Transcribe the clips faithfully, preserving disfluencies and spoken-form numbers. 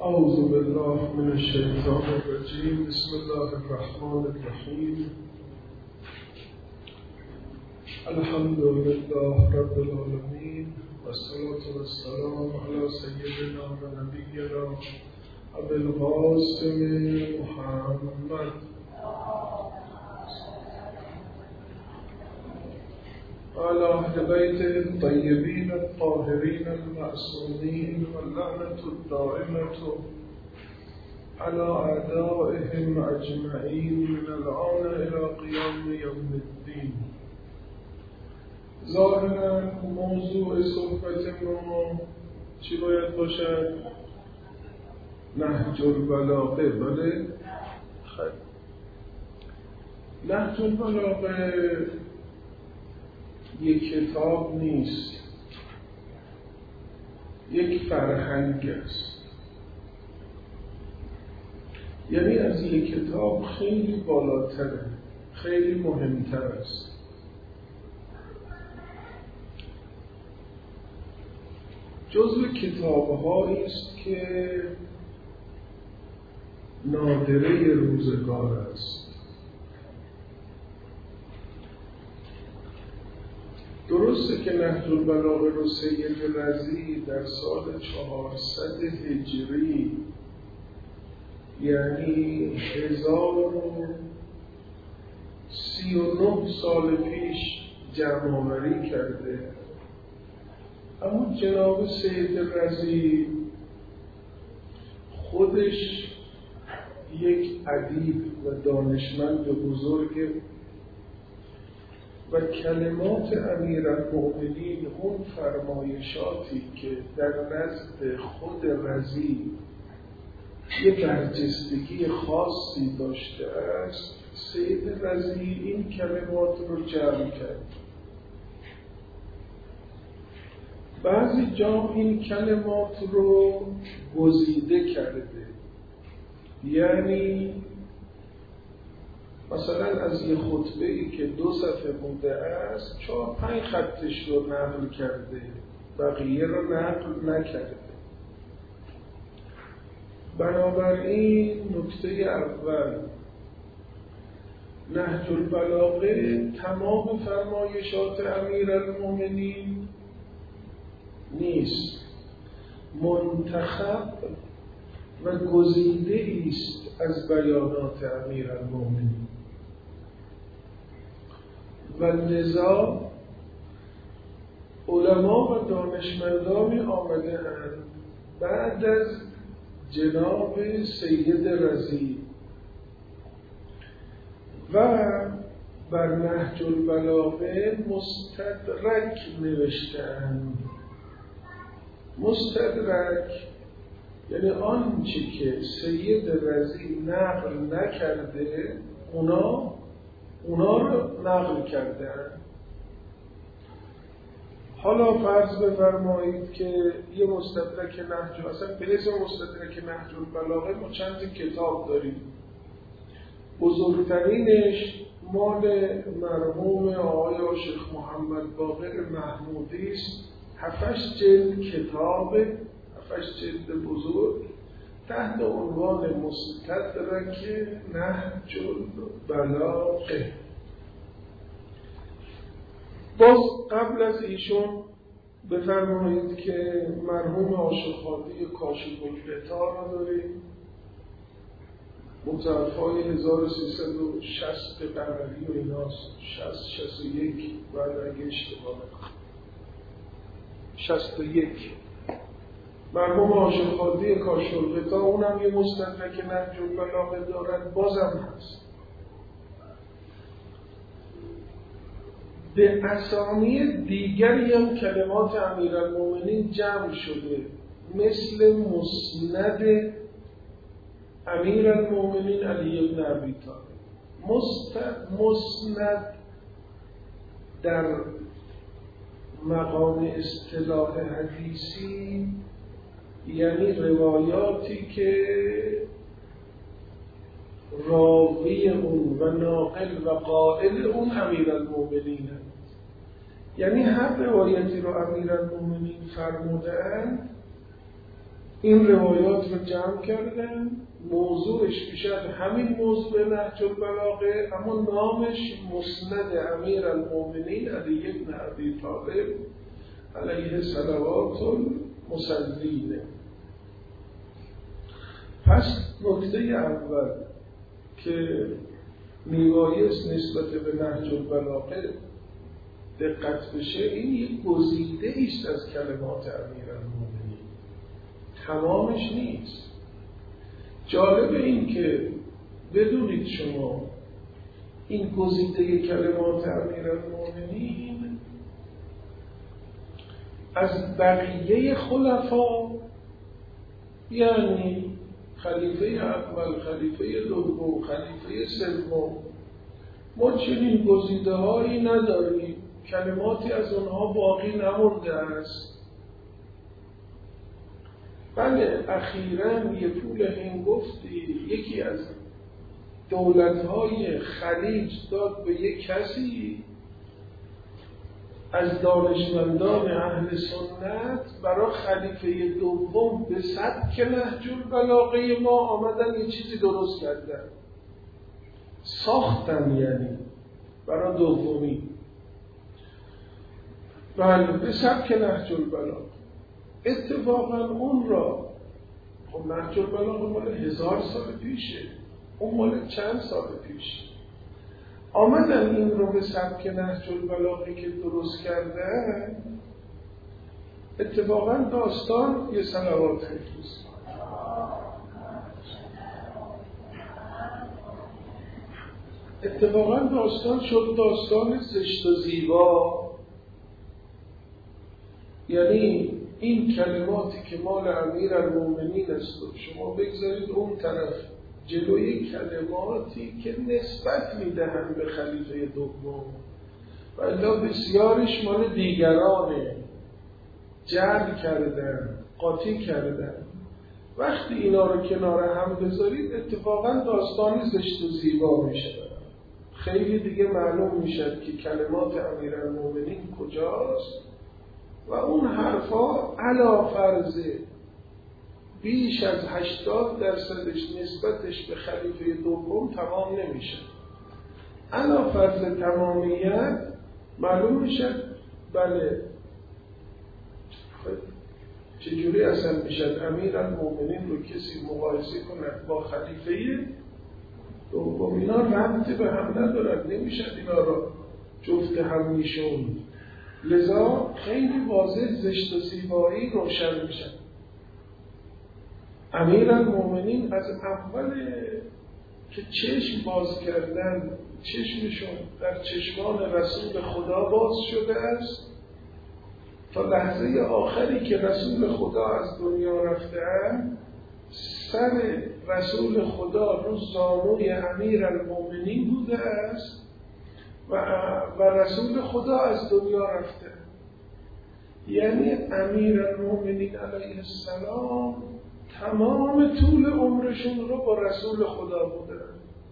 أعوذ بالله من الشيطان الرجيم بسم الله الرحمن الرحيم الحمد لله رب العالمين والصلاة والسلام على سيدنا ونبينا أبي القاسم محمد على أهل بيته الطيبين الطاهرين المعصومين واللعنة الدائمة على أعدائهم أجمعين من الآن إلى قيام يوم الدين. ظاهرا موضوع صحبت ما چی باید باشد؟ نهج البلاغه. بله؟ خیلی نهج البلاغه یک کتاب نیست، یک فرهنگ است. یعنی از یک کتاب خیلی بالاتره، خیلی مهمتر است. جزو کتاب‌هایی است که نادره روزگار است. درسته که نهج البلاغه رو سید رضی در سال چهارصد هجری یعنی هزار و سی و نه سال پیش جمع آوری کرده، اما جناب سید رضی خودش یک ادیب و دانشمند بزرگ و کلمات امیرالمؤمنین، اون فرمایشاتی که در نزد خود رضی یک برجستگی خاصی داشته است، سید رضی این کلمات رو جمع کرد. بعضی جا این کلمات رو گزیده کرده، یعنی مثلا از یه خطبه ای که دو صفحه بوده است چهار پنج خطش رو نقل کرده، بقیه رو نقل نکرده. بنابراین نکته اول، نهج البلاغه تمام فرمایشات امیرالمؤمنین نیست، منتخب و گزیده است از بیانات امیرالمؤمنین و لذا علما و دانشمندان آمده اند بعد از جناب سید رضی و بر نهج البلاغه مستدرک نوشتند. مستدرک یعنی آنچه که سید رضی نقل نکرده اونا اونا رو نقل کردن. حالا فرض بفرمایید که یه مستدرک نهج، اصلا به اسم مستدرک نهج البلاغه ما چند کتاب داریم. بزرگترینش مال مرحوم آقای شیخ محمد باقر محمودی است، هفتش جلد کتاب، هفتش جلد بزرگ تحت عنوان مستدرک نهج البلاغه. باز قبل از ایشون بفرمایید که مرحوم عاشق‌خوادی کاشف الغطا را داریم، متوفای هزار و سیصد و شصت قمری و ایناست، شصت شصت و یک بعد اگه اشتباه نکنم شصت و یک. مرحوم عاشق‌خوادی کاشف الغطا اونم یه مستدرک نهج البلاغه دارد، بازم هست. به اسامی دیگری هم کلمات امیرالمؤمنین جمع شده، مثل مسند امیرالمؤمنین علی بن ابی طالب. مسند در مقام اصطلاح حدیثی یعنی روایاتی که راوی اون و ناقل و قائل اون امیرالمؤمنین هست. یعنی هر روایتی رو امیرالمؤمنین فرمودند این روایات رو جمع کردن، موضوعش میشه همین موضوع نهج البلاغه، اما نامش مسند امیرالمومنین علی بن ابی طالب علیه صلوات المصلین. پس نکته اول که میبایست نسبت به نهج البلاغه دقت بشه، این یک گزیده ایست از کلمات امیرالمومنین، تمامش نیست. جالب این که بدونید شما این گزیده کلمات امیرالمومنین از بقیه خلفا، یعنی خلیفه اول، خلیفه دوم، خلیفه سوم، ما چنین گزیده هایی نداریم، کلماتی از اونها باقی نمونده است. بله اخیراً یه پول هنگفتی یکی از دولت‌های خلیج داد به یک کسی از دانشمندان اهل سنت برای خلیفه دوم به سبک نهج البلاغه ما آمدن یه چیزی درست کردن، ساختن، یعنی برای دومی. بله به سبک نهج البلاغه. اتفاقا اون را، خب نهج البلاغه مال هزار سال پیشه، اون مال چند سال پیش، آمدن این رو به سبک نهج البلاغه که درست کردن. اتفاقا داستان یه صلوات حفظ اتفاقا داستان شد داستان زشت و زیبا. یعنی این کلماتی که مال امیرالمومنین است شما بگذارید اون طرف، جلوی کلماتی که نسبت میدهند به خلیفه دوم، و الا بسیارش مال دیگرانه، جعل کردن، قاطی کردن. وقتی اینا رو کنار هم بذارید اتفاقا داستانی زشت و زیبا میشه، خیلی دیگه معلوم میشه که کلمات امیرالمومنین کجاست و اون حرفا علا فرضه بیش از هشتاد درصدش نسبتش به خلیفه دوم تمام نمیشه. علا فرض تمامیت معلوم میشه. بله چجوری اصلا میشد امیرالمومنین رو کسی مقایسه کنه با خلیفه دوم؟ اینا ربطی به هم ندارد، نمیشد اینا رو جفت هم میشوند. لذا خیلی واضح زشت و زیبایی روشن میشه. امیرالمومنین از اول که چشم باز کردن، چشمشون در چشمان رسول خدا باز شده است، تا لحظه آخری که رسول خدا از دنیا رفتن، سر رسول خدا رو زانوی امیرالمومنین بوده است و, و رسول خدا از دنیا رفته. یعنی امیرالمومنین علیه السلام تمام طول عمرشون رو با رسول خدا بودن.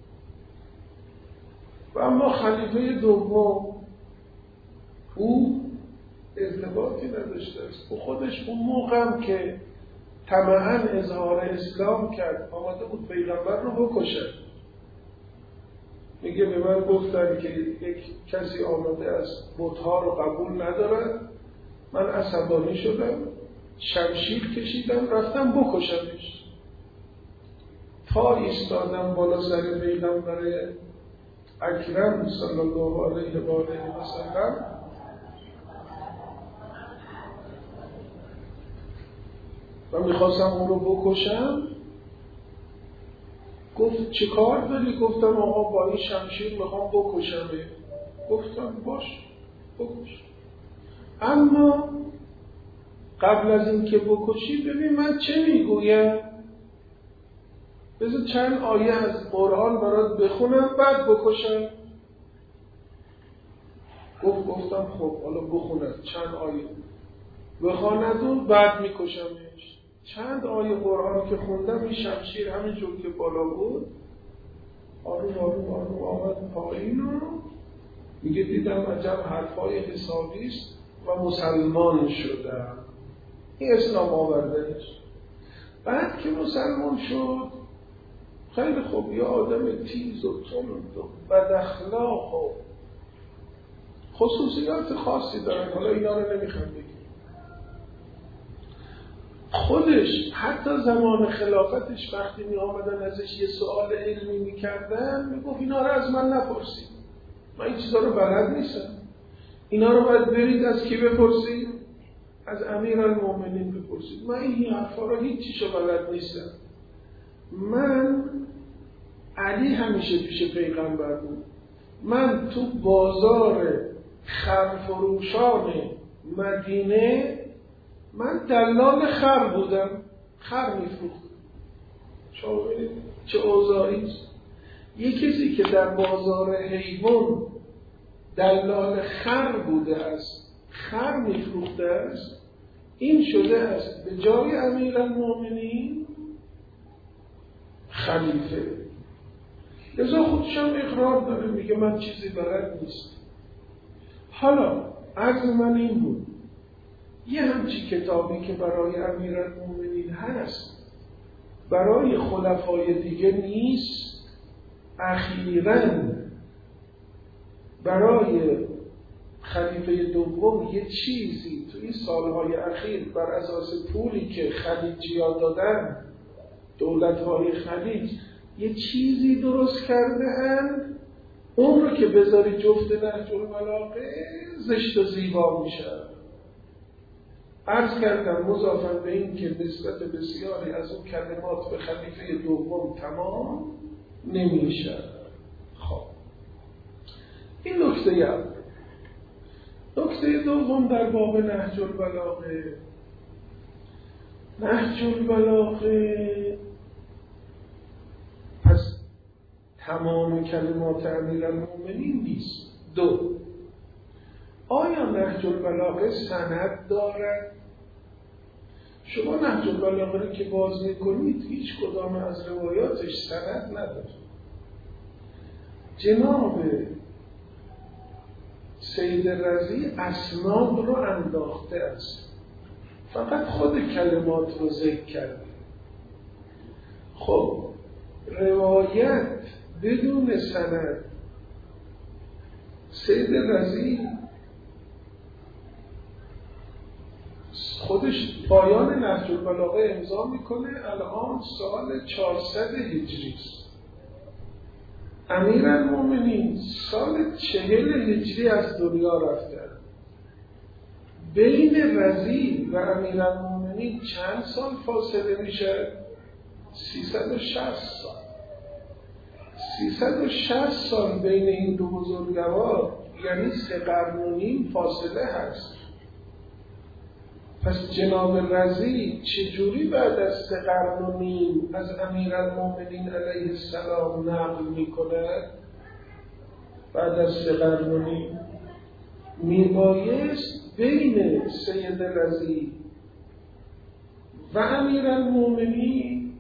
و اما خلیفه دوم او ارتباطی نداشته است. و خودش اون موقع هم که طمعاً اظهار اسلام کرد آمده بود پیغمبر رو بکشه. میگه به من گفتن که یک کسی آمده از بت‌ها رو قبول ندارد، من عصبانی شدم، شمشیر کشیدم رفتم بکشمش. تا ایستادم بالا سر پیغمبر اکرم صلی الله علیه و آله و سلم، و میخواستم اون رو بکشم، گفت چه کار داری؟ گفتم آقا با این شمشیر میخوام بکشمه. گفتم باش بکش، اما قبل از این که بکشی ببین من چه میگویم، بذار چند آیه از قرآن برات بخونم بعد بکشم. گفت گفتم خب حالا بخونم چند آیه بخواند و بعد میکشمش. چند آیه قرآن که خوندم این شمشیر همینجور که بالا بود آروم آروم آروم آمد پایین رو میگه دیدم عجب حرفای حسابی است و مسلمان شدم. این اسلام آوردنش. بعد که مسلمان شد خیلی خوب، یه آدم تیز و تند و بد اخلاق و خصوصیات خاصی دارن، حالا اینا رو نمیخوام بگیم. خودش حتی زمان خلافتش وقتی می آمدن ازش یه سوال علمی میکردن میگفت اینا رو از من نپرسید، من این چیزا رو بلد نیستم، اینا رو باید برید از کی بپرسید؟ از امیرالمومنین بپرسید، من این حرفا رو هیچ چیزو بلد نیستم. من علی همیشه پیش پیغمبر بود، من تو بازار خرفروشان مدینه من دلال خر بودم، خر میفروختم. شما ببینید چه اوضاعی است. یه کسی که در بازار حیوان دلال خر بوده است، خر میفروخته است، این شده است به جای امیرالمومنین خلیفه. لذا خودش هم اقرار داره، میگه من چیزی بلد نیست. حالا عرض من این بود، یه همچی کتابی که برای امیرالمومنین هست برای خلفای دیگه نیست، اخیراً برای خلیفه دوم یه چیزی تو این سالهای اخیر بر اساس پولی که خلیجی‌ها دادن، دولت‌های خلیج یه چیزی درست کرده اند، اون رو که بذاری جفت نهج البلاغه زشت و زیبا میشه. عرض کردم مضافاً به این که نسبت بسیاری از اون کلمات به خلیفه دوم تمام نمیشه. خب این نکته اول. نکته دوم در باب نهج البلاغه، نهج البلاغه پس تمام کلمات امیرالمومنین نیست. دو، آیا نهج البلاغه سند دارد؟ شما نهج البلاغه رو که باز میکنید هیچ کدام از روایاتش سند نداره. جناب سید رضی اسناد رو انداخته است، فقط خود کلمات رو ذکر کرده. خب روایت بدون سند، سید رضی خودش پایان نهج البلاغه امضا میکنه الان سال چهارصد هجری است. امیرالمومنین سال چهل هجری از دنیا رفته. بین رضی و امیرالمومنین چند سال فاصله میشه؟ سیصد و شصت سال. سیصد و شصت سال بین این دو بزرگوار، یعنی سه قرن و نیم فاصله هست. پس جناب رضی چجوری بعد از سه قرن و نیم از امیرالمومنین علیه السلام نقل میکنه؟ بعد از سه قرن و نیم میبایست بین سید رضی و امیرالمومنین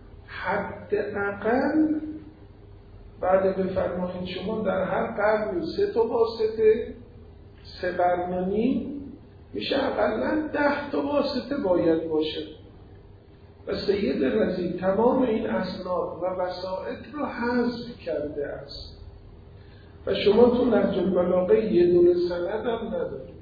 حداقل بعد بفرمایید شما در هر قرن سه تا واسطه، سه قرن و نیم میشه اقلا ده تا واسطه باید باشه. و سید رضی تمام این اسناد و وسائط رو حذف کرده است و شما تو نهج البلاغه یه دونه سند هم ندارید.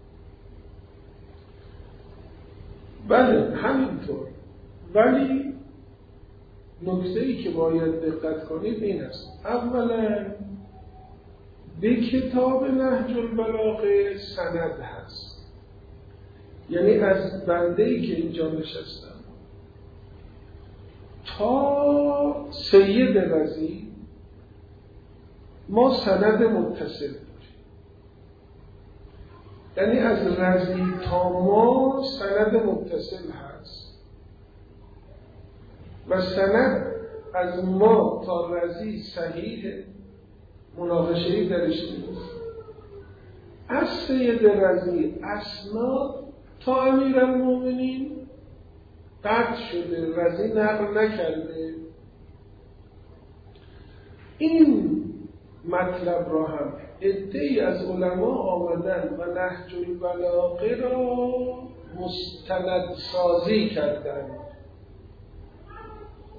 بله همینطور، ولی نکته‌ای که باید دقت کنید این است، اولا به کتاب نهج البلاغه سند هست، یعنی از بنده‌ای که اینجا نشستم تا سید رضی ما سند متصل داریم، یعنی از رضی تا ما سند متصل هست و سند از ما تا رضی صحیحه، مناقشه‌ای درش نیست. از سید رضی اسناد تا امیرالمومنین قطع شده، رضی نقل نکرده. این مطلب را هم عده‌ای از علما آمدن و نهج البلاغه را مستند سازی کردند.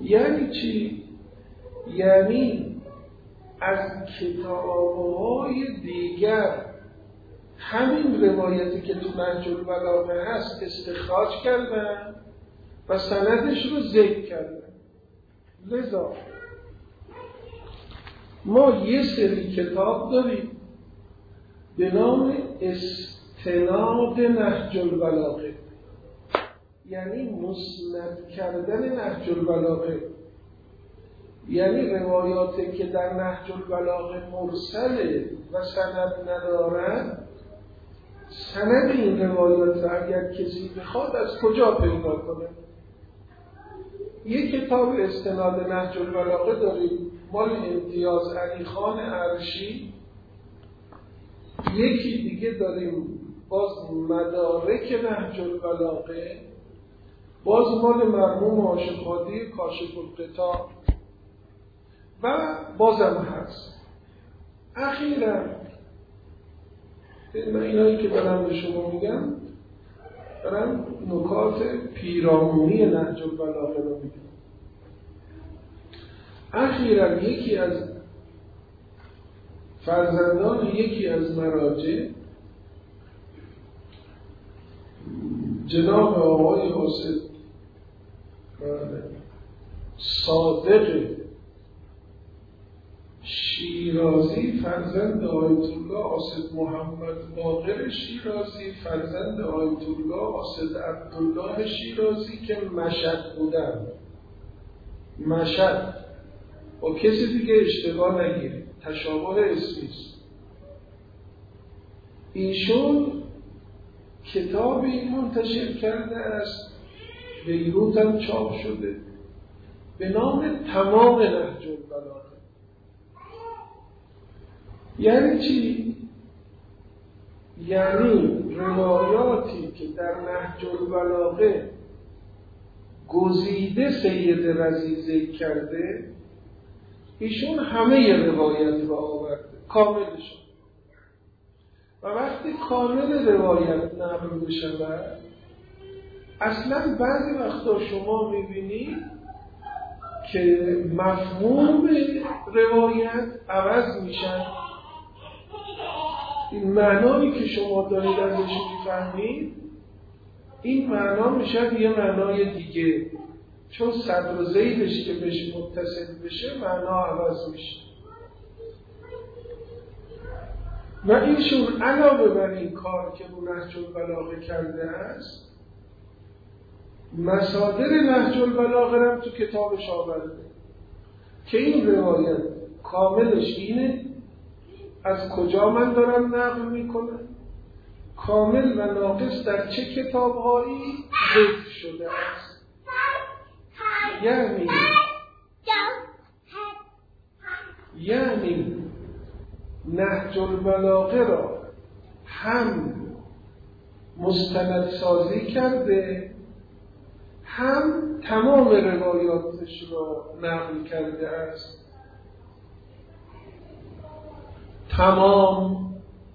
یعنی چی؟ یعنی از کتاب‌های دیگر همین روایتی که تو نهج البلاغه هست استخراج کردن و سندش رو ذکر کردن. لذا ما یه سری کتاب داریم به نام استناد نهج البلاغه، یعنی مسند کردن نهج البلاغه، یعنی روایاتی که در نهج البلاغه مرسله و سند ندارند، سند این روایات را اگر کسی بخواد از کجا پیدا کنه؟ یک کتاب استناد نهج البلاغه داریم مال امتیاز علی خان عرشی، یکی دیگه داریم باز مدارک نهج البلاغه، باز مال مرحوم عاشق‌هادی کاشف الغطا و بازم هست. اخیراً من اینایی که دارم به شما میگم دارم نکات پیرامونی نهج البلاغه رو میگم. اخیراً یکی از فرزندان یکی از مراجع جناب آقای حسین صادق شیرازی فرزند آیت الله اسد محمد باقر شیرازی فرزند آیت الله اسد عبدالله شیرازی که مشهد بودن، مشهد با کسی دیگه اشتباه نگیرید، تشابه اسمیست. ایشون کتابی منتشر کرده است، بیروت هم چاپ شده به نام تمام نهج البلاغه. یعنی چی؟ یعنی روایاتی که در نهج البلاغه گزیده سید رضی ذکر کرده، ایشون همه روایت رو آورده کاملشون، و وقتی کامل روایت نقل بشود اصلا بعضی وقتا شما میبینید که مفهوم روایت عوض میشن. این معنایی که شما دارید ازش میفهمید این معنا میشه یه معنای دیگه، چون صدر و زیدش که بهش متصل بشه معنا عوض میشه. و ایشون علاوه بر این کار که رو نهج البلاغه کرده است، مصادر نهج البلاغه هم تو کتابش آورده که این روایت کاملش اینه، از کجا من دارم نقل میکنم، کامل و ناقص در چه کتابهایی ذکر شده است. یعنی یعنی نهج البلاغه را هم مستند سازی کرده، هم تمام روایاتش را نقل کرده است. تمام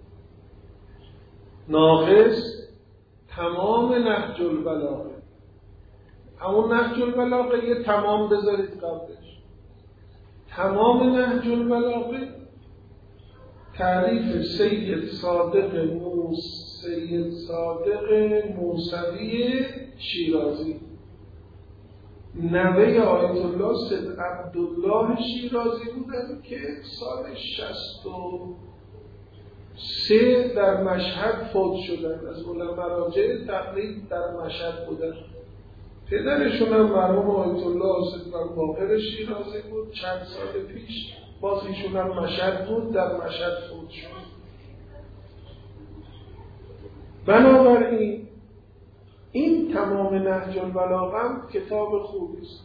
ناقص تمام نهج البلاغه، همون نهج البلاغه یه تمام بذارید قبلش. تمام نهج البلاغه تعریف سید صادق موس سید صادق موسوی شیرازی، نوه آیت الله سید عبدالله شیرازی بودن که سال شصت و سه در مشهد فوت شدن. از مراجع تقریب در مشهد بودن. پدرشون هم مرحوم آیت الله سید باقر شیرازی بود. چند سال پیش باز ایشون هم مشهد بود، در مشهد فوت شد. بنابراین این تمام نهج البلاغه هم کتاب خوبی است.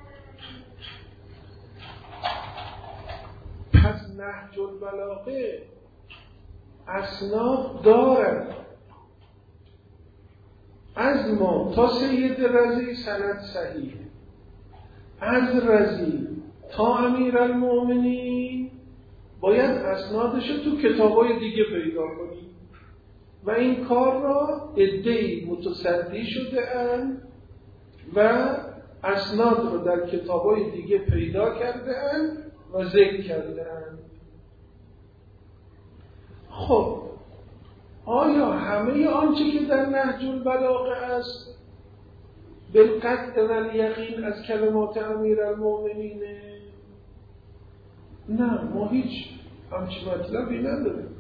پس نهج البلاغه اسناد دارد، از ما تا سید رضی سند صحیح، از رضی تا امیرالمؤمنین باید اسنادش رو تو کتابای دیگه پیدا کنیم و این کار را عده‌ای متصدی شده اند و اسناد رو در کتابای دیگه پیدا کرده‌اند و ذکر کرده‌اند. خب آیا همه آنچه که در نهج البلاغه است بالقطع و الیقین از کلمات امیرالمؤمنینه؟ نه، ما هیچ همچین مطلبی نداریم.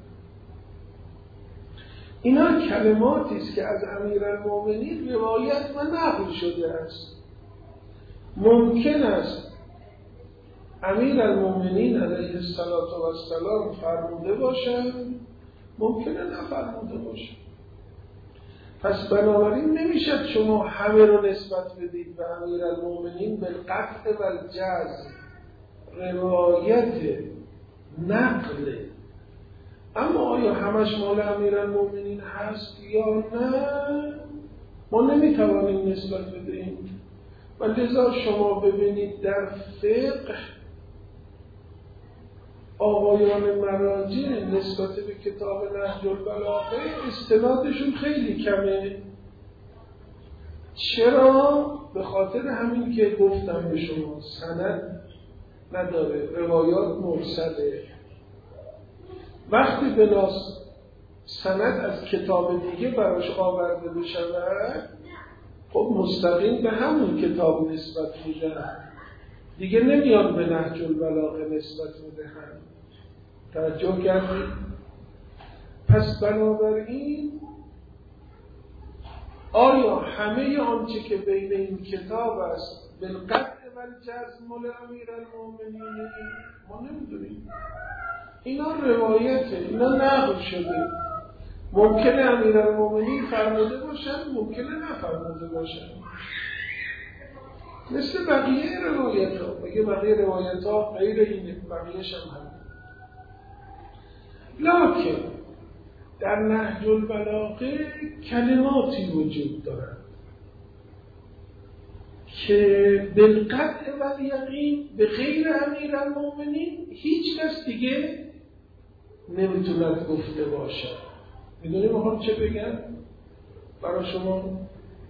اینا کلماتی است که از امیرالمؤمنین روایت و نقل شده است. ممکن است امیرالمؤمنین علیه السلام فرموده باشند، ممکنه نفرموده باشند. پس بنابراین نمیشد شما همه رو نسبت بدید به امیرالمؤمنین بالقطع و الجزم، روایت نقل. اما آیا همش مال امیرالمؤمنین هست یا نه؟ ما نمیتوانیم نسبت بدهیم. و لذا شما ببینید در فقه آقایان مراجع نسبت به کتاب نهج البلاغه استنادشون خیلی کمه. چرا؟ به خاطر همین که گفتم به شما سند نداره، روایات مرسله. وقتی بناس سند از کتاب دیگه براش آورده بشود، خب مستقیم به همون کتاب نسبت میدن، دیگه نمیان به نهج البلاغه نسبت میدهن. توجه کردید؟ پس بنابراین آیا همه آنچه که بین این کتاب است بالقطع و الجزم مال امیرالمؤمنین؟ ما نمیدونیم. اینا روایته، اینا نقل شده. ممکنه امیرالمؤمنین فرموده باشن، ممکنه نفرموده باشن. مثل بقیه روایت ها، بگه بقیه روایت ها غیر اینه، بقیهش هم هم. لکن در نهج البلاغه کلماتی وجود دارد که بالقطع و الیقین به غیر امیرالمؤمنین هیچ کس دیگه نمیتوند گفته باشد. میدونی میخوام چه بگم برای شما؟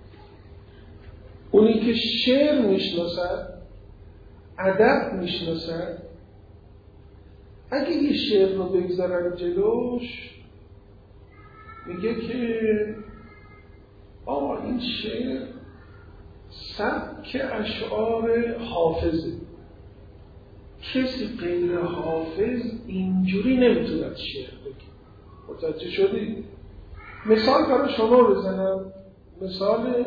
اونی که شعر میشناسد، ادب میشناسد، اگه یه شعر رو بگذارن جلوش میگه که آقا این شعر سبک اشعار حافظه، کسی غیر حافظ اینجوری نمیتوند شعر بگه. متوجه شدید؟ مثال برای شما بزنم. مثال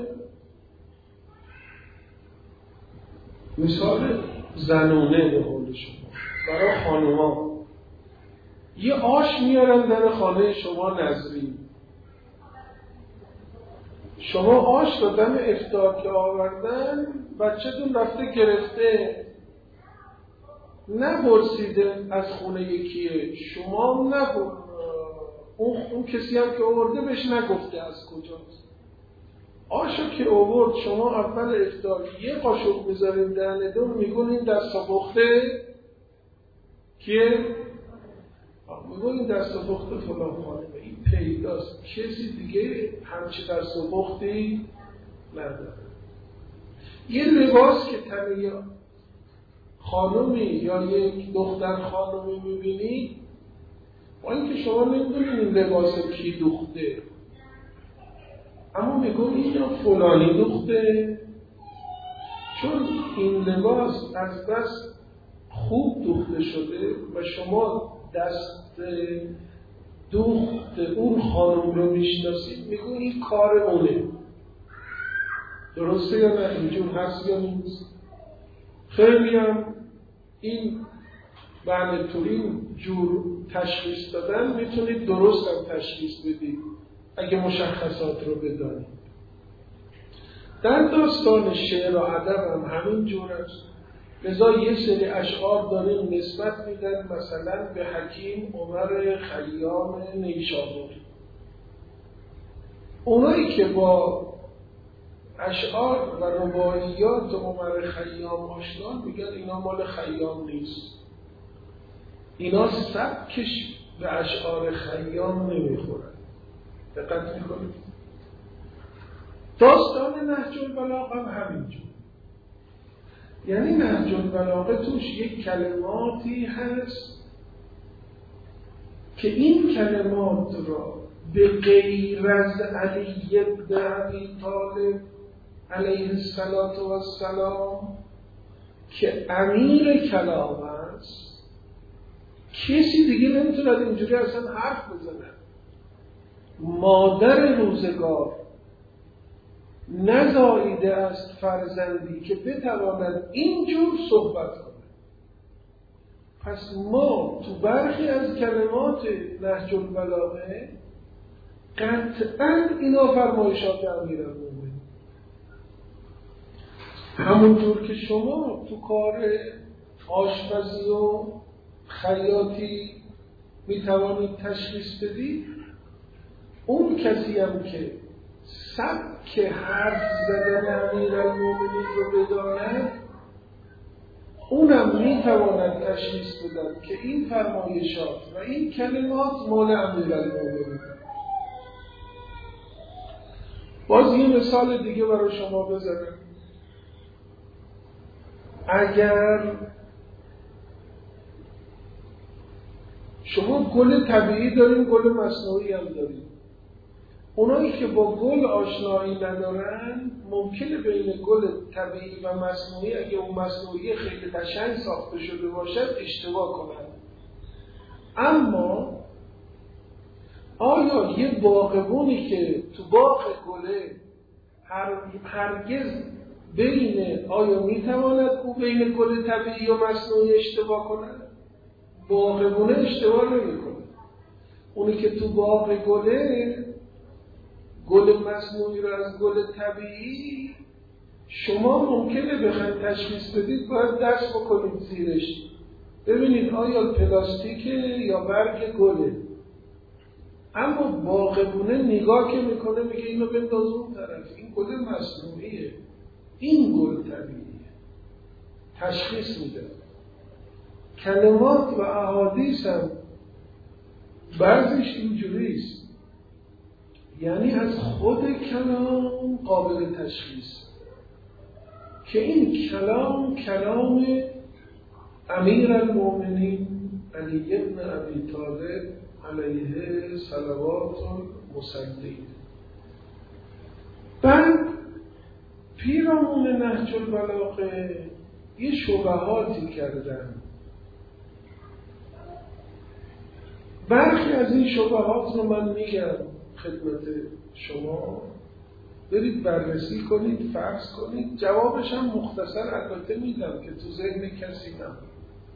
مثال زنونه به قول شما برای خانوما. یه آش میارن در خانه شما نظری، شما آش رو دم افطار که آوردن بچه‌تون رفته گرفته، نپرسیده از خونه یکیه، شما نپرسیده، اون, اون کسی هم که آورده بهش نگفته از کجاست. آشو که آورد شما اول افطار یه قاشق میذارین دهنتون، میگونین دست پخته که میگونین دست پخته فلان خانمه. این پیداست کسی دیگه همچه دست پختی نداره. یه لباس که تنه خانومی یا یک دختر خانومی میبینی، با اینکه شما نمیدونین این لباس کی دوخته، اما میگون این فلانی دوخته، چون این لباس از دست خوب دوخته شده و شما دست دوخت اون خانم رو میشناسید، میگون این کار اونه. درسته یا نه؟ اینجور هست یا نیست؟ خیلی هم این بله تو این جور تشخیص دادن میتونید درست هم تشخیص بدید اگه مشخصات رو بدانید. در داستان شعر و ادب هم همین جور است. لذا یه سری اشعار داریم نسبت میدن مثلا به حکیم عمر خیام نیشابوری. اونایی که با اشعار و رباعیات عمر خیام آشنا میگن اینا مال خیام نیست، اینا سبکش به اشعار خیام نمیخورن. دقت میکنید؟ داستان نهج البلاغه هم همینجور. یعنی نهج البلاغه توش یک کلماتی هست که این کلمات را به غیر از علی بن ابی طالب علیه السلام که امیر کلام است کسی دیگه نمیتونه اینجوری اصلا حرف بزنه. مادر روزگار نزاییده است فرزندی که بتواند اینجور صحبت کنه. پس ما تو برخی از کلمات نهج البلاغه قطعاً اینا فرمایشات امیرالمومنین. همونطور که شما تو کار آشپزی و خیاطی میتوانید تشخیص بدید، اون کسی هم که سبک حرف زدن امیرالمومنین رو بداند، اونم میتواند تشخیص بدن که این فرمایشات و این کلمات مال امیرالمومنین. باز یه مثال دیگه برای شما بزنم. اگر شما گل طبیعی دارین، گل مصنوعی هم دارین. اونایی که با گل آشنایی ندارن ممکنه بین گل طبیعی و مصنوعی، اگه اون مصنوعی خیلی قشنگ ساخته شده باشد، اشتباه کنن. اما آیا یه باغبونی که تو باغ گله هر هرگز بین آیا میتواند او بین گل طبیعی و مصنوعی اشتباه کنه؟ باغبونه اشتباه نمیکنه. اونی که تو باغ گله گل مصنوعی رو از گل طبیعی، شما ممکنه بخواید تشخیص بدید باید دست بکنید زیرش ببینید آیا پلاستیکه یا برگ گله. اما باغبونه نگاه که میکنه میگه اینو بنداز اون طرف، این گل مصنوعیه، این گل طبیعیه، تشخیص میده. کلمات و احادیث هم بعضیش اینجوریست، یعنی از خود کلام قابل تشخیص که این کلام کلام امیرالمومنین علی بن ابی طالب علیه صلوات المصلی. بعد پیرامون نهج البلاغه یه شبهاتی کردن. برخی از این شبهات رو من میگم خدمت شما، برید بررسی کنید، فرض کنید، جوابش هم مختصر البته میدم که تو ذهن کسی نمونه.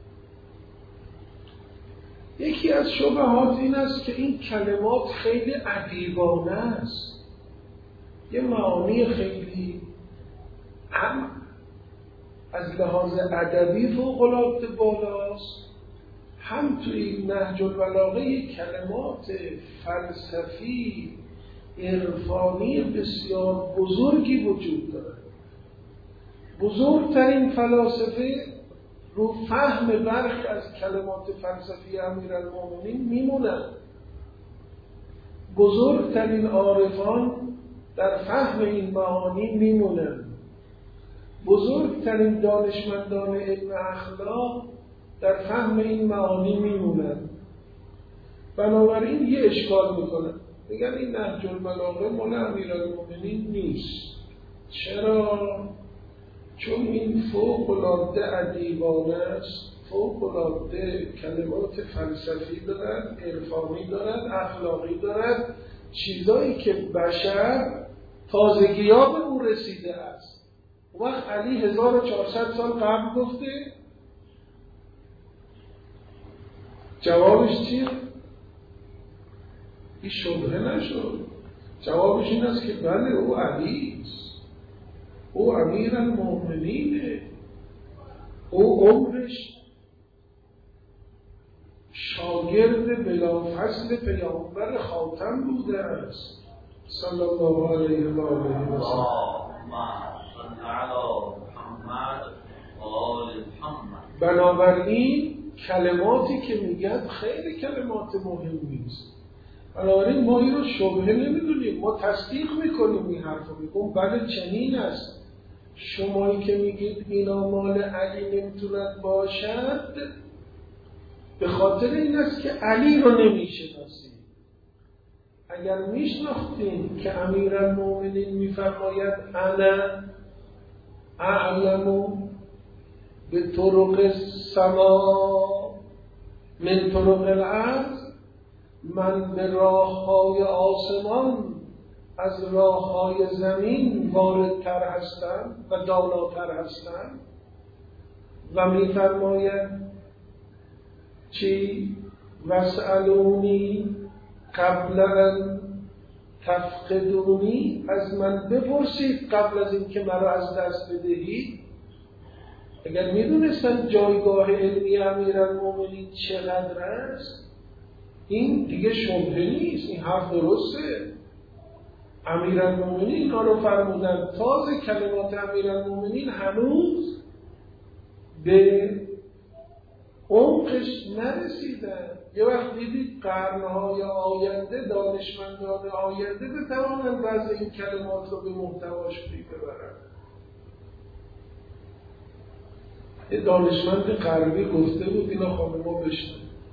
یکی از شبهات این است که این کلمات خیلی ادیبانه است، یه معانی خیلی هم از لحاظ ادبی فوق‌العاده بالاست، هم توی نهج البلاغه کلمات فلسفی عرفانی بسیار بزرگی وجود دارد. بزرگترین فلاسفه رو فهم برخی از کلمات فلسفی امیرالمومنین میمونند. بزرگترین عارفان در فهم این معانی میمونند. بزرگترین دانشمندان علم اخلاق در فهم این معانی میمونند. بنابراین یه اشکال میکنن، میگن این نهج البلاغه مال امیرالمومنین نیست. چرا؟ چون این فوق العاده ادیبانه است، فوق العاده کلمات فلسفی دارد، عرفانی دارد، اخلاقی دارد، چیزایی که بشر تازگی‌ها به او رسیده است. اون وقت علی هزار و چهارصد سال قبل گفته، جوابش چیه؟ این شبهه نشد. جوابش این است که بله او علی است، او امیرالمومنینه، او عمرش شاگرد بلافصل پیامبر خاتم بوده است صلی الله علیه و آله و سلم. بنابراین کلماتی که میگن خیلی کلمات مهمی است. بنابراین ما این رو شبهه نمیدونیم، ما تصدیق میکنیم این حرف رو، میگیم بله چنین است. شمایی که میگید اینا مال علی نمیتوند باشد، به خاطر این است که علی رو نمیشناسید. اگر میشناختین که امیرالمومنین میفرماید انا اعلم به طرق السما من طرق الارض، من به راههای آسمان از راههای زمین واردتر هستم و داناتر هستم. و میفرماید چی؟ واسألونی قبل ان تفقدونی، از من بپرسید قبل از اینکه مرا از دست بدهید. اگر میدونستن جایگاه علمی امیرالمومنین چقدر است، این دیگه شبهه نیست، این حرف درسته. امیرالمومنین اینا رو فرمودن، تازه کلمات امیرالمومنین هنوز به عمقش نرسیدن. یه وقت دیدید قرنهای آینده، دانشمندان آینده بتوانند بعض این کلمات رو به محتواش پی ببرن. یه دانشمند غربی گفته بود، اینا خانم ما بشنن،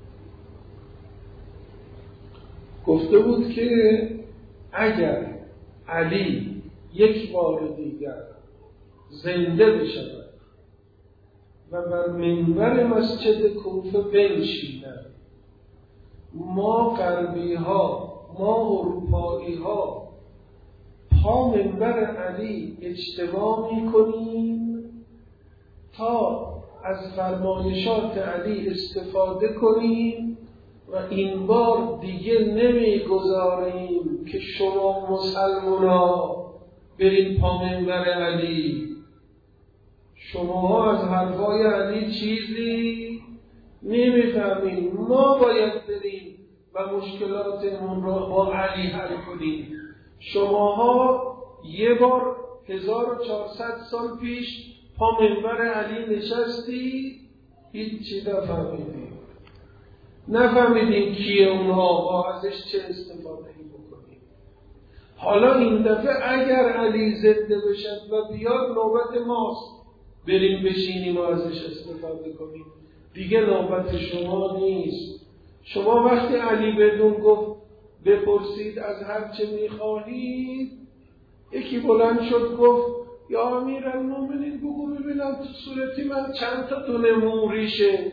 گفته بود که اگر علی یک بار دیگر زنده بشود و بر منبر مسجد کوفه بنشیند، ما غربی ها، ما اروپایی ها پا منبر علی اجتماع می کنیم تا از فرمایشات علی استفاده کنیم و این بار دیگه نمیگذاریم که شما مسلمونا برید پا منبر علی. شما از حرفای علی چیزی نمیفهمید، ما باید بریم و مشکلاتمون رو با علی حل کنیم. شماها یه بار هزار و چهارصد سال پیش پا منبر علی نشستی، هیچ چی نفهمیدیم، نفهمیدیم کیه اون آقا، ازش چه استفاده ای بکنیم. حالا این دفعه اگر علی زنده بشد و بیاد، نوبت ماست بریم بشینیم و ازش استفاده کنیم، دیگه نوبت شما نیست. شما وقتی علی بدون گفت بپرسید از هر چه میخواهید، یکی بلند شد گفت یا امیرالمومنین بگو ببینم تو صورتی من چند تا دونه موریشه.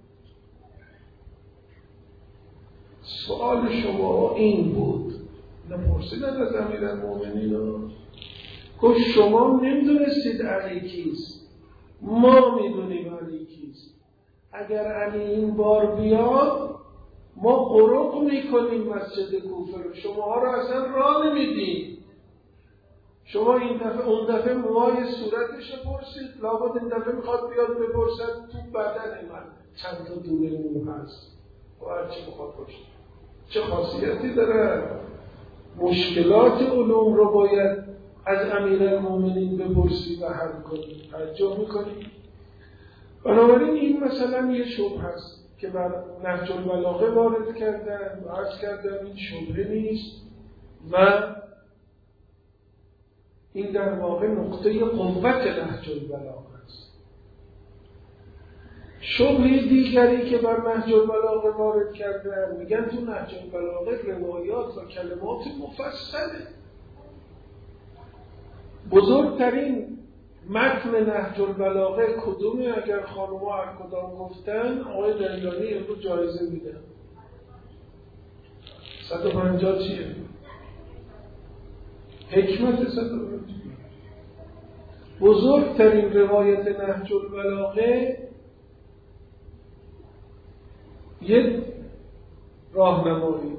سوال شما این بود، نپرسیدن از امیرالمومنین؟ گفت شما نمیدونستید علی کیست، ما میدونیم علی کیست. اگر علی این بار بیاد ما قرق میکنیم مسجد کوفه رو، شماها رو اصلا راه نمیدیم. شما این دفعه اون دفعه موهای صورتش رو پرسید، لابد این دفعه میخواد بیاد بپرسد تو بدن من چند تا دونه مو هست و هرچی میخواد پرسید. چه خاصیتی داره؟ مشکلات علوم رو باید از امیرالمومنین بپرسی و حل کنی. تعجب میکنی؟ بنابراین این مثلا یه شبه هست که بر نهج البلاغه وارد کردن و عرض کردن این شبهه نیست و این در واقع نقطه قوت نهج البلاغه است. شبهه دیگری که بر نهج البلاغه وارد کردن، میگن تو نهج البلاغه روایات و کلمات مفصله. بزرگترین متن نهج البلاغه کدومه؟ اگر خانوما هر کدام گفتن، آقای دلیلانی امروز جایزه میدن. صد و پنجاه چیه؟ حکمت صد و پنجاه. بزرگترین روایت نهج البلاغه یک راهنمایی،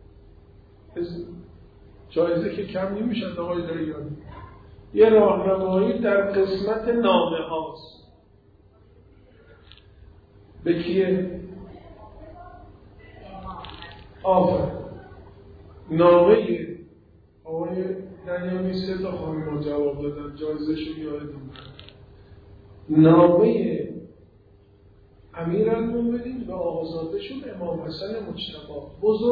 جایزه که کم نمیشن آقای دلیلانی، یه راهنمایی در قسمت نامه هاست. به کیه؟ آفر نامه آقای دلیلانی سه تا خانم جواب دادن، جایزه‌شو یادتون نامه امیرالمومنین به آقازاده‌شون امام حسن مجتبی،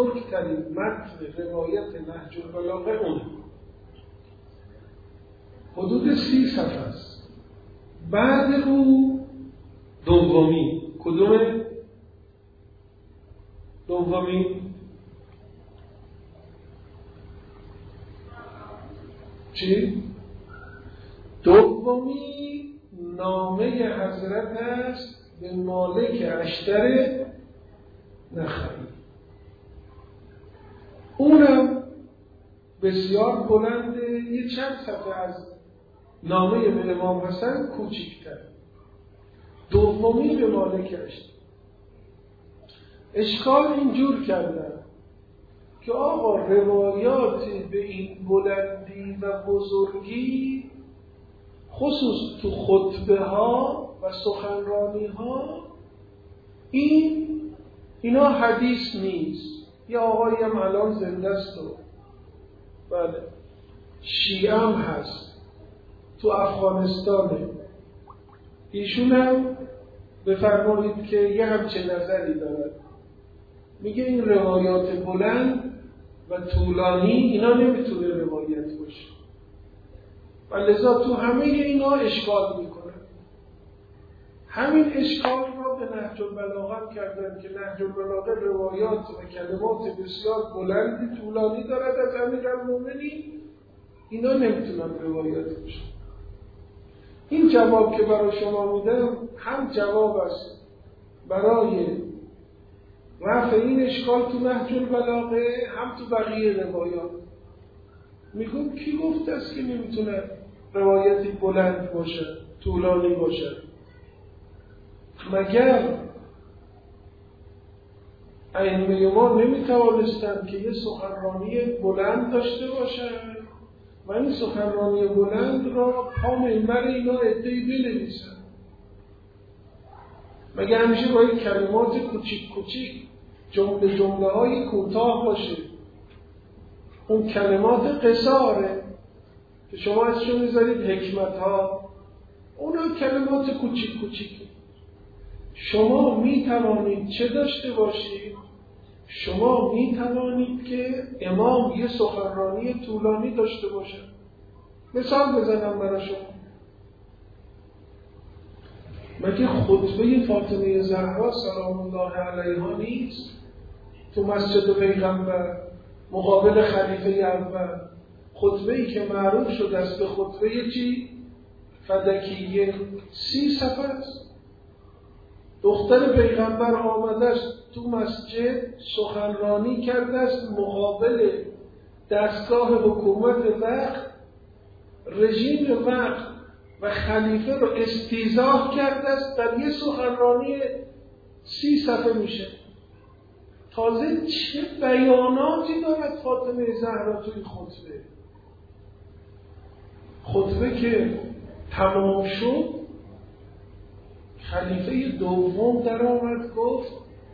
بزرگترین متن روایت نهج البلاغه اون. حدود سی صفحه است. بعد او دومی کدومه؟ دومی چی؟ دومی نامه حضرت است به مالک اشتر نخعی. اونم بسیار بلنده، یه چند صفحه از نامه به امام حسن کوچکتر. دومی به مالک اشتر. اشکال اینجور کردن که آقا روایاتی به این بلندی و بزرگی خصوص تو خطبه ها و سخنرانی ها این اینا حدیث نیست. یه آقایی هم الان زنده است و بله شیعه هم هست تو افغانستانه، ایشون هم بفرمایید که یه همچه نظری دارد، میگه این روایات بلند و طولانی اینا نمیتونه روایت باشه و لذا تو همه اینا اشکال میکنه. همین اشکال را به نهج البلاغه کردن که نهج البلاغه روایات و کلمات بسیار بلندی طولانی دارد از امیرالمومنین، اینا نمیتونن روایت باشه. این جواب که برای شما میدم هم جواب است برای رفع این اشکال تو نهج البلاغه، هم تو بقیه روایات. میگم کی گفته است که نمیتونه روایتی بلند باشه، طولانی باشه؟ مگر ائمه ما نمیتوانستند که یه سخنرانی بلند داشته باشند و این سخنرانی بلند را پا منبر اینا عده‌ای بنویسن؟ مگر همیشه با این کلمات کوچیک کوچیک جمله جمله های کوتاه باشه؟ اون کلمات قصاره که شما ازشون میذارید حکمت ها، اونا کلمات کوچیک کوچیک. شما میتوانید چه داشته باشید؟ شما میتوانید که امام یه سخنرانی طولانی داشته باشه. مثال بزنم برای شما. مگه خطبه فاطمه زهرا سلام الله علیها نیست؟ تو مسجد پیغمبر مقابل خلیفه اول، خطبه‌ای که معروف شده است به خطبه چی؟ فدکیه، سی صفحه است. دختر پیغمبر آمده است تو مسجد سخنرانی کرده است مقابل دستگاه حکومت وقت، رژیم وقت و خلیفه رو استیضاح کرده است در یه سخنرانی سی صفحه میشه. تازه چه بیاناتی دارد فاطمه زهرا توی خطبه. خطبه که تمام شد، خلیفه دوم در آمد گفت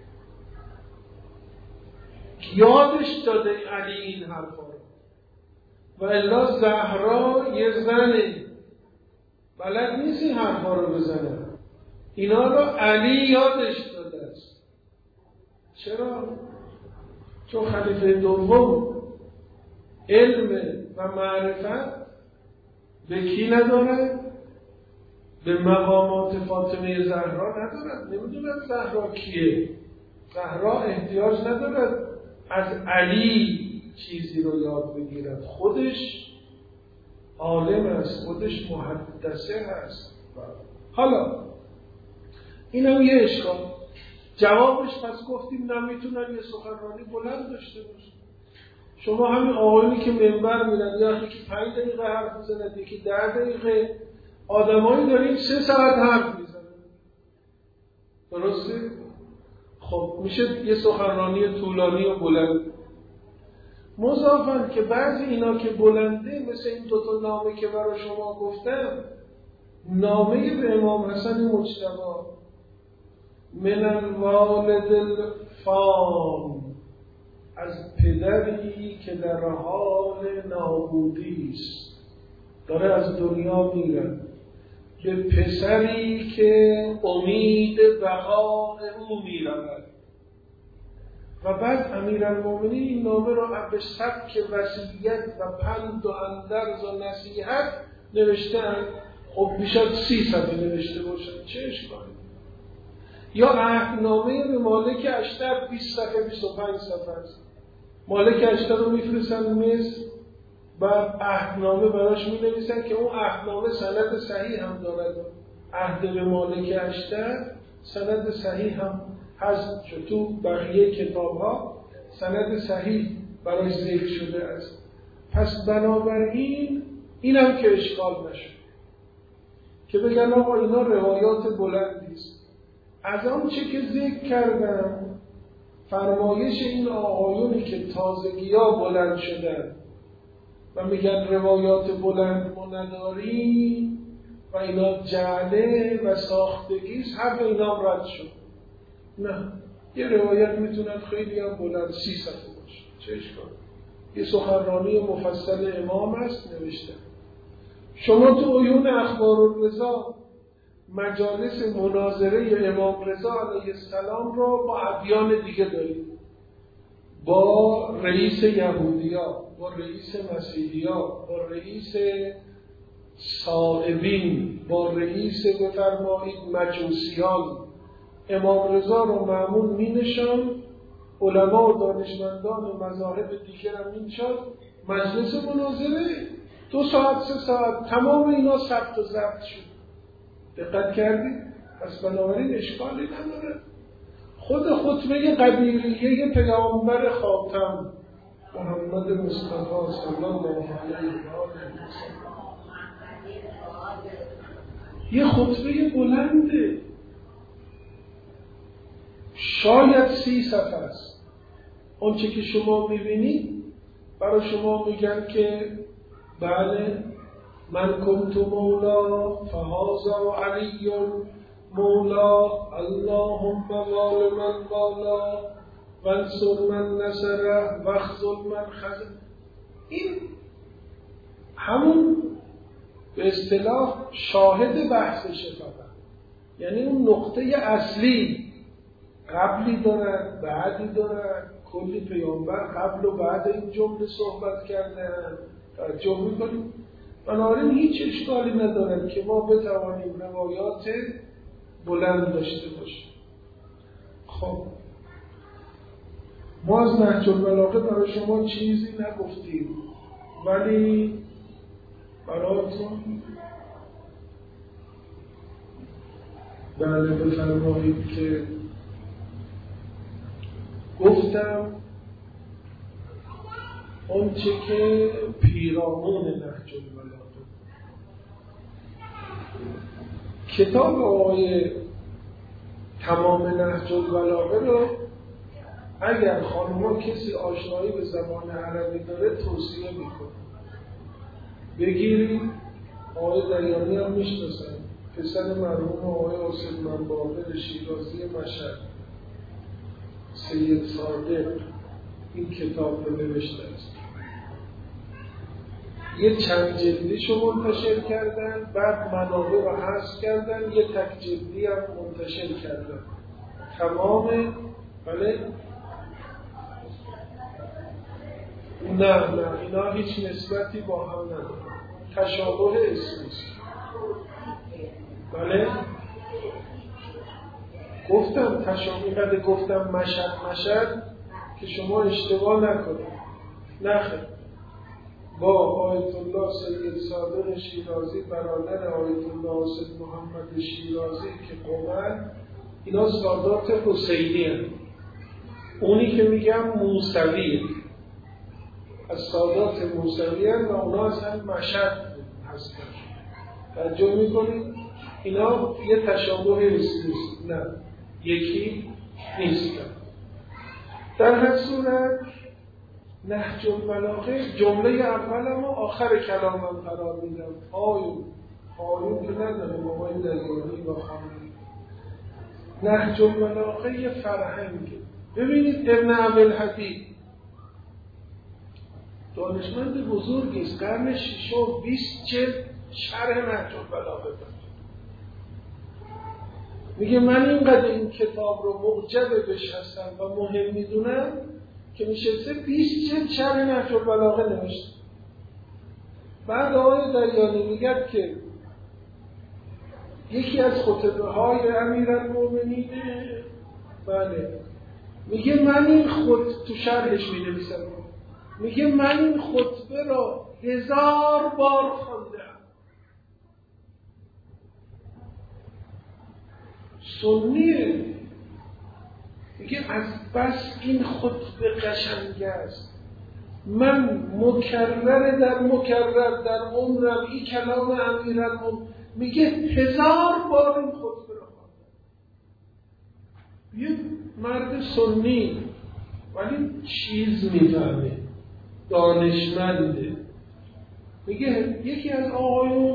یادش داده علی این حرفا رو، و الا زهرا یه زنه بلد نیست این حرفا رو بزنه، اینا رو علی یادش داده است. چرا؟ چون خلیفه دوم علم و معرفت به کی نداره؟ به مقامات فاطمه زهرا ندارد. نمیدونم زهرا کیه. زهرا احتیاج ندارد از علی چیزی رو یاد بگیرد، خودش عالم است، خودش محدثه هست. حالا این هم یه اشکال. جوابش پس گفتیم نمیتونن یه سخنرانی بلند داشته باشه. شما همین آقایونی که منبر میرن، یا یکی پنج دقیقه حرف میزنن، یکی ده دقیقه، آدمایی داریم سه ساعت حرف میزنن. درسته؟ خب میشه یه سخنرانی طولانی و بلند. مضافاً که بعضی اینا که بلنده مثل این دوتا نامه که برای شما گفتم، نامه به امام حسن مجتبی من الوالد الفام، از پدری که در حال نابودی است، داره از دنیا میره، به پسری که امید بقای او میرود. و بعد امیرالمومنین این نامه را به سبک وصیت و پند و اندرز و نصیحت نوشتن، خب میشد سی صفحه نوشته باشن، چه اشکالی؟ یا عهدنامه به مالک اشتر بیست صفحه بیست و پنج صفحه است. مالک اشتر رو میفرستن مصر، بعد عهدنامه براش می نویسن که اون عهدنامه سند صحیح هم دارد. عهد به مالک اشتر سند صحیح هم هست، چون تو بقیه کتاب ها سند صحیح براش ذکر شده است. پس بنابراین اینم که اشکال نشد که بگن آقا اینا روایات بلندی است. از آن چه که ذکر کردم، فرمایش این آقایونی که تازگی‌ها بلند شدن و میگن روایات بلند ما نداریم و اینا جعله و ساختگیست، حرف اینا هم رد شد. نه، یه روایت میتونن خیلی هم بلند سی صفحه باشه، چه اشکال؟ یه سخنرانی مفصل امام است نوشته. شما تو عیون اخبار الرضا مجالس مناظره امام رضا علیه السلام را با ادیان دیگه دارید، با رئیس یهودیا، با رئیس مسیحیا، با رئیس صائبین، با رئیس بفرمایید مجوسیان. امام رضا رو معمول می نشان، علما و دانشمندان مذاهب دیگر هم این شد مجلس مناظره، دو ساعت سه ساعت تمام اینا ثبت و ضبط شد. دقت کردید؟ پس بنابراین اشکالی نداره. خود خطبه قبیلیه پیامبر خاتم محمد مصطفی صلی الله علیه و آله یه خطبه بلنده، شاید سی صفحه است. اونچه که شما میبینید برای شما میگن که بله من کنت مولا فهذا علی مولا اللهم وال من والا وانصر من نصره واخذل من خذل. این همون به اصطلاح شاهد بحثشه فقط، یعنی اون نقطه اصلی. قبلی دارن بعدی دارن، کلی پیامبر قبل و بعد این جمله صحبت کردن. توجه میکنیم؟ بنابراین هیچ اشکالی ندارن که ما بتوانیم روایات بلند داشته باشیم. خب ما از نهج البلاغه برای شما چیزی نگفتیم، ولی براتون بله بفرمایید که گفتم اون چه که پیرامون نهج البلاغه کتاب آقای تمام نهج البلاغه رو اگر خانوما کسی آشنایی به زبان عربی داره توصیه میکنه بگیرید. آقای دریانی هم میشناسن، پسر مرحوم آقای حسین منبابر شیرازی مشهد، سید صادق این کتاب رو نوشته است. یه چند جلدیشو منتشر کردن، بعد منابع رو حذف کردن، یه تک جلدی هم منتشر کردن. تمام بله نه نه اینا هیچ نسبتی با هم نداره، تشابه اسمیست. بله گفتم تشابه، اینقدر گفتم مشهد مشهد که شما اشتباه نکنید. نخیر، با آیت الله سید صادق شیرازی برادر آیت الله حسین محمد شیرازی که قومن اینا سادات حسینی هست. اونی که میگم موسوی از سادات موسوی هست و اونا اصلا مشهد هستن. توجه میکنید؟ اینا یه تشابه اسمیست، نه یکی نیستن. در هر صورت نهج البلاغه جمله اول اما آخر کلامم قرار میدم. آیون آیون که نداره آقای دریانی و خانمی. نهج البلاغه یه فرهنگه. ببینید ابن ابوالحدید دانشمند بزرگی است، قرن ششم، بیست جلد شرح نهج البلاغه داد. میگه من اینقدر این کتاب رو معجب بهش هستم و مهم میدونم که میشه بیست جلد شرح نهج البلاغه نوشت. بعد آقای دیانی میگه که یکی از خطبه های امیرالمومنین، بله، میگه من این خط تو شرحش می‌نویسم، میگه من این خطبه را هزار بار خواندم. سنیه، میگه از بس این خطبه قشنگ است، من مکرر در مکرر در عمرم این کلام امیرالمومنین، میگه هزار بار این خطبه را خواندم. یه مرد سنی ولی چیز میفهمه، دانشمنده. میگه یکی از آقایون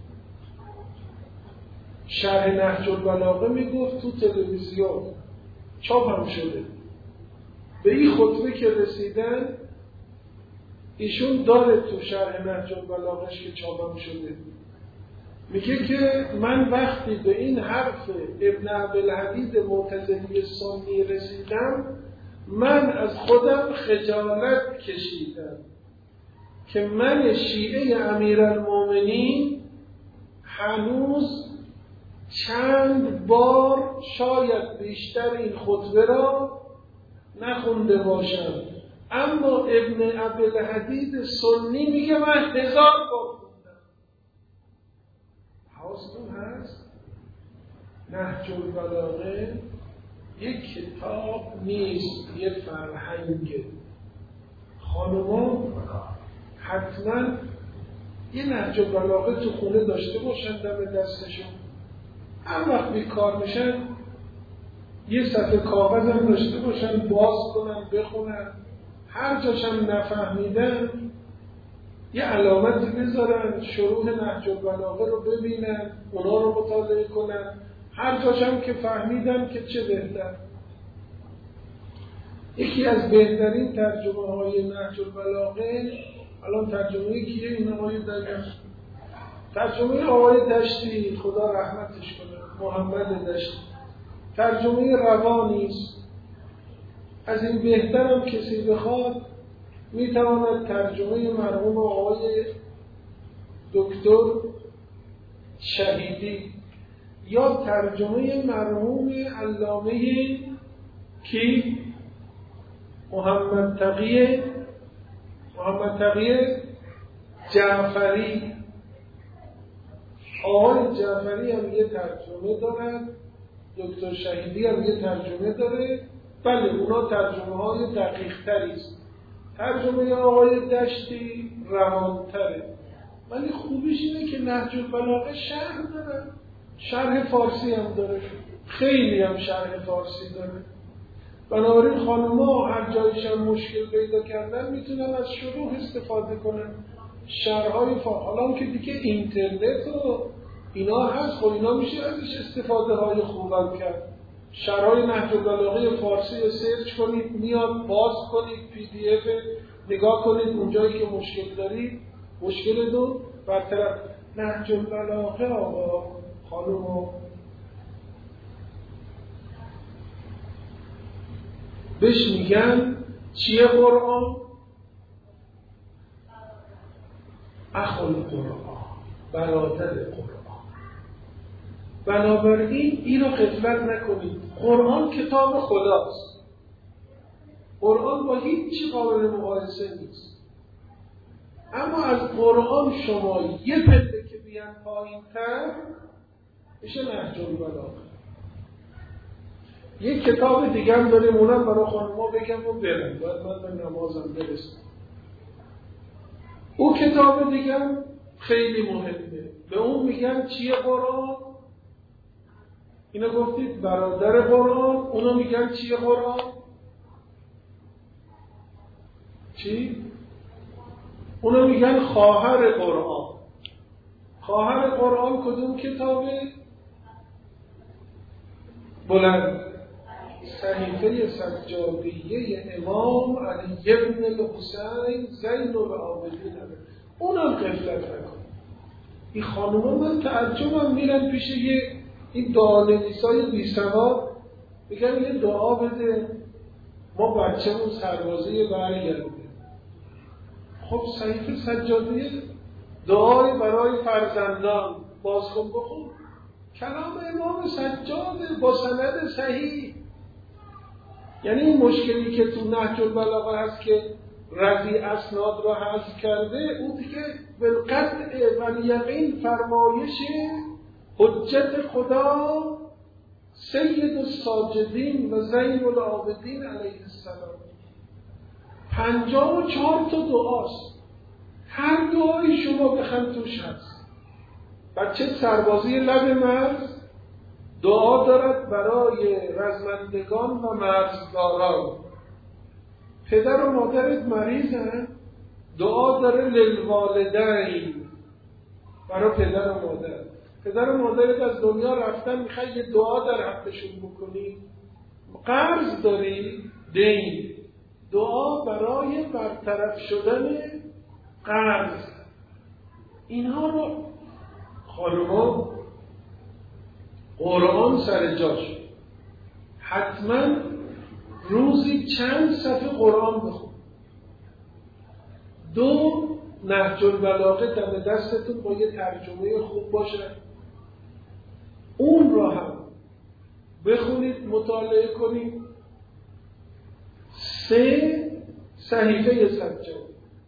شرح نهج البلاغه میگفت تو تلویزیون چاپ هم شده، به این خطبه که رسیدن ایشون داره تو شرح نهج البلاغهش که چاپ هم شده، میگه که من وقتی به این حرف ابن عبدالحدید معتزلی سنی رسیدم، من از خودم خجالت کشیدم که من شیعه امیرالمومنین هنوز چند بار شاید بیشتر این خطبه را نخونده باشم، اما ابن عبدالحدید سنی میگه من هزار بار خوندم. حواستون هست نهج البلاغه یک کتاب نیست، یه فرهنگه. خانوما حتما یه نهج البلاغه تو خونه داشته باشن دم دستشون، هر وقت بیکار میشن یه صفحه کاغذ هم داشته باشن، باز کنن بخونن، هر جاشم نفهمیدن یه علامتی بذارن، شروح نهج البلاغه رو ببینن، اونا رو مطالعه کنن، هر جاشم که فهمیدن که چه بهتر. یکی از بهترین ترجمه های نهج البلاغه، الان ترجمه کیه این آقای دیگه؟ ترجمه آقای دشتی، خدا رحمتش کنه، محمد دشتی. ترجمه روانی است. از این بهترم کسی بخواد میتواند ترجمه مرحوم آقای دکتر شهیدی یا ترجمه مرحوم علامه کی محمد تقی محمد تقی جعفری، آقای جعفری هم یه ترجمه دارن، دکتر شهیدی هم یه ترجمه داره. بله اونا ترجمه های دقیق تری است. ترجمه آقای دشتی روانتره، ولی خوبیش اینه که نهج البلاغه شرح داره، شرح فارسی هم داره، خیلی هم شرح فارسی داره. بنابراین خانم‌ها هر جایشان مشکل پیدا کردن میتونن از شروح استفاده کنن، شرح‌های فارسی. حالا که دیگه اینترنت و اینا هست، خب اینا میشه ازش استفاده های خوبم کرد. شرح‌های نهج البلاغه فارسی رو سرچ کنید، میاد، باز کنید، پی دی اف نگاه کنید، اونجایی که مشکل دارید مشکل رو برطرف. نهج البلاغه آقا خانم بهش میگن چیه قرآن؟ اخل قرآن، برادر قرآن. بنابراین اینو غفلت نکنید، قرآن کتاب خداست، قرآن با هیچی قابل مقایسه نیست. اما از قرآن شما یه پله که بیان پایین تر میشه نهج البلاغه. یک کتاب دیگه هم داریم، اونم برای خانم‌ها بگم و برم، باید من به نمازم برسم. اون کتاب دیگه هم خیلی مهمه، به اون میگن چیه قرآن؟ اینو گفتید برادر قرآن، اونو میگن چیه قرآن؟ چی؟ اونو میگن خواهر قرآن. خواهر قرآن کدوم کتابه؟ بلند صحیفه سجادیه امام علی ابن الحسین زین العابدین. اونم غفلت نکن. این خانوما من تعجبم، میرن پیش یه این دعانویسای بی سواد، میگن یه دعا بده ما بچه‌مون سربازی برگرده. خب صحیفه سجادیه دعای برای فرزندان، باز کن بخون. کلام امام سجاده با سند صحیح. یعنی این مشکلی که تو نهج البلاغه هست که رضی اسناد را حذف کرده، اون دیگه بالقطع و یقین فرمایش حجت خدا سید الساجدین و زین العابدین علیه السلام. پنجاه و چهار تا دعاست، هر دعایی شما بخواید توش هست. بچه سربازی لب مرز دعا دارد برای رزمندگان و مرزداران. پدر و مادرت مریضن، دعا داره للوالدین، برای پدر و مادر. پدر و مادرت از دنیا رفتن، میخوای یه دعا در حقشون بکنی. قرض داری، دین، دعا برای برطرف شدن قرض. اینها رو خانوما قرآن سر جاش، حتما روزی چند صفحه قرآن بخون. دو، نهج البلاغه دم دستتون با یه ترجمه خوب باشه، اون را هم بخونید، مطالعه کنید. سه، صحیفه سجاد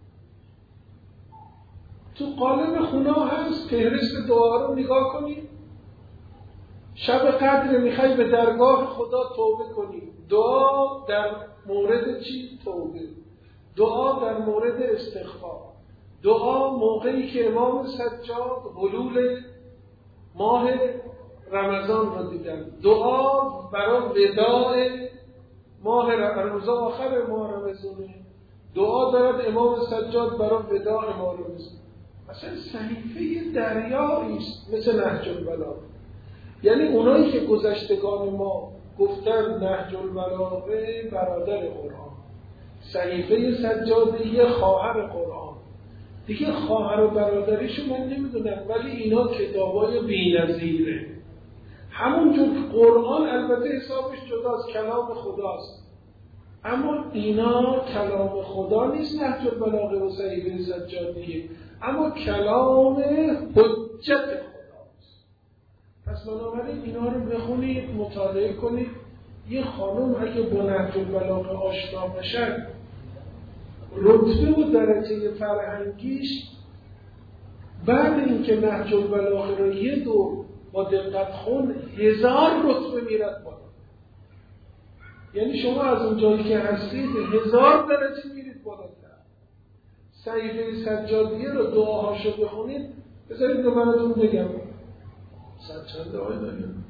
تو قالب خونه هست، فهرست دعا رو نگاه کنید. شب قدر میخوای به درگاه خدا توبه کنی، دعا در مورد چی؟ توبه. دعا در مورد استغفار. دعا موقعی که امام سجاد حلول ماه رمضان رو دیدن، دعا برای وداع ماه روزا آخر ماه رمضانه، دعا دارد امام سجاد برای وداع ماه رمضان. اصلا صحیفه دریایی است مثل نهج البلاغه. یعنی اونایی که گذشتگان ما گفتن نهج البلاغه برادر قرآن، صحیفه سجاده یه خواهر قرآن، دیگه خواهر و برادریشو من نمیدونم، ولی اینا کتابای بی‌نظیره. همونجور که قرآن البته حسابش جداست، کلام خداست، اما اینا کلام خدا نیست. نهج البلاغه و صحیفه سجاده اما کلام حجت خداست. پس بنابراین اینا رو بخونید، مطالعه کنید. یه خانم اگه با نهج البلاغه آشنا بشن، رتبه و درجه فرهنگیش بعد اینکه نهج البلاغه رو یه دور با دقت خون، هزار رتبه میرد بالا. یعنی شما از اون جایی که هستید هزار درجه میرید بالاتر. صحیفه سجادیه رو دعاهاشو بخونید. بذارید رو منتون بگم صد چند آقای داریم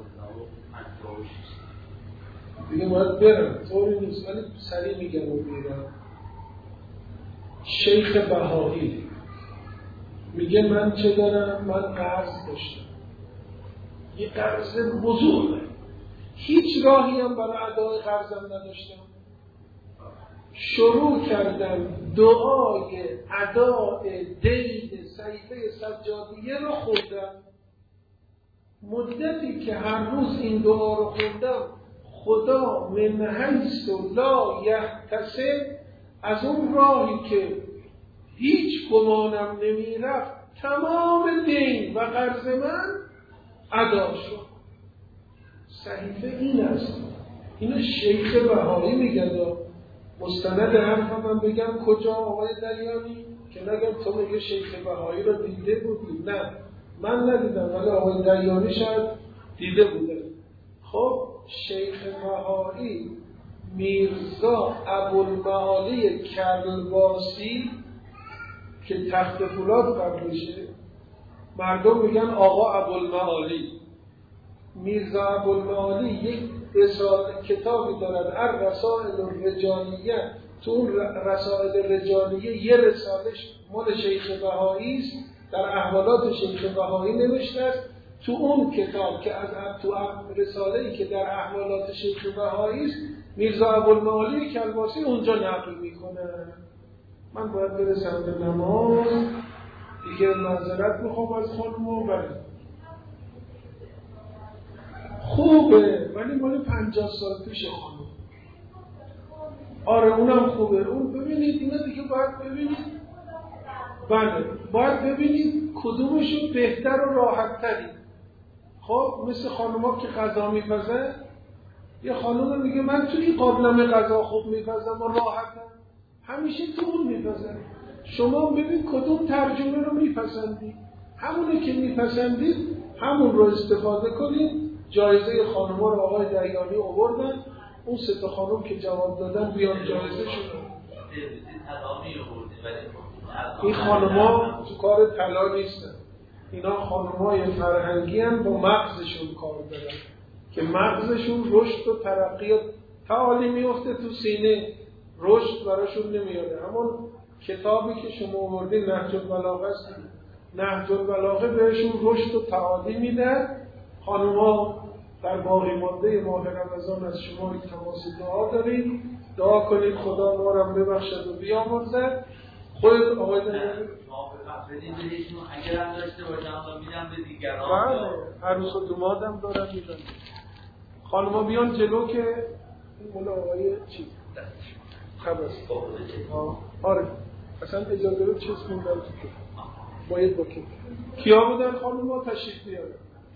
دیگه باید برم، طوری نیست ولی سریع میگم و میرم. شیخ بهایی میگه من چه دارم؟ من قرض داشتم، یه قرض بزرگه، هیچ راهی هم برای ادای قرضم نداشتم. شروع کردم دعای ادای دین صحیفه سجادیه رو خوندم. مدتی که هر روز این دعا رو خوندم، خدا من حیث لا یحتسب، از اون راهی که هیچ گمانم نمی رفت، تمام دین و قرض من ادا شد. صحیفه این است. اینو شیخ بهایی میگه. مستند حرفم من بگم کجا آقای دریانی؟ که نگم تو میگه شیخ بهایی رو دیده بودی. نه، من ندیدم ولی آقای دریانی شاید دیده بوده. خب شیخ بهایی میرزا ابوالمعالی کرباسی که تخت فولاد قبلشه، مردم میگن آقا ابوالمعالی. میرزا ابوالمعالی یک رساله کتابی دارد، الرسائل الرجالیه. تو اون رسائل رجالیه یه رسالش مال شیخ بهایی است، در احوالات شیخ بهایی نوشته است. تو اون کتاب که از تو رساله‌ای که در احوالات شیخ بهایی است، میرزا ابوالمعالی کلباسی اونجا نقل میکنه. من باید برسم به نماز دیگه، معذرت میخوام از خانم. ولی خوبه، ولی مال پنجاه سال پیش خانم. آره اونم خوبه. اون ببینید اینا دیگه باید ببینید بله باید ببینید کدومشون بهتر و راحت تری. خب مثل خانوما که غذا میپزن، یه خانوم میگه من توی قابلمه غذا خوب میپزم و راحتم، همیشه تو اون میپزن. شما ببین کدوم ترجمه رو میپسندید، همونی که میپسندید همون رو استفاده کنید. جایزه خانوما رو آقای دیانی آوردن، اون سه تا خانم که جواب دادن بیان جایزه شدن. این خانوما تو کار طلا نیستن، اینا خانمای فرهنگی هم با مغزشون کار دارن که مغزشون رشد و ترقی و تعالی میفته تو سینه، رشد براشون نمیاده. همون کتابی که شما آوردین نهج البلاغه است، نهج البلاغه بهشون رشد و تعالی میده. خانوما در باقی مانده ماه رمضان از شما التماس دعا دارید، دعا کنید خدا ما را ببخشد و بیامرزد. خودت آقای دنیانی ما بدین بهشون اگر هم داشته باشم میدم به دیگران. بله عروس و داماد هم دارن میدن. خانوما بیان جلو که این مولا آقای چی؟ خبست آره اصلا اجازه رو چیز موندن تو که باید بکن. کیا بودن خانوما؟ تشریف بیارن.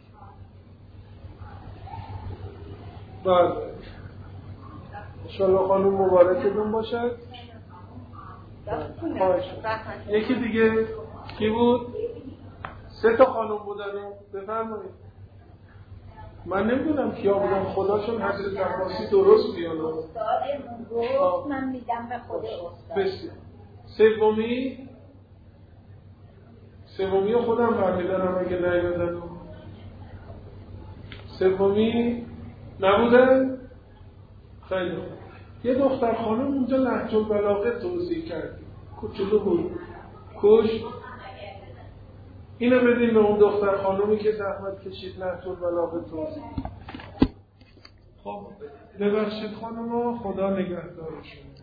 بله انشاءالله خانوم مبارکتون باشد. یکی دیگه کی بود؟ سه تا خانم بودن. بفرمایید. من نمیدونم کیا بودن، خداشون حضرت عباسی درست بیان. استادمون گفت من میدم به خود استاد. بسیار. سومی سومی خودم برمیدارم اگه نیادن. سومی نبودن؟ خیلی خوب. یه دختر خانم اونجا نهج البلاغه توضیح کرد، کوچولو بود، کش. اینو بدیم به اون دختر خانومی که زحمت کشید نهج البلاغه توضیح. خب ببخشید خانوما، خدا نگهدار شما.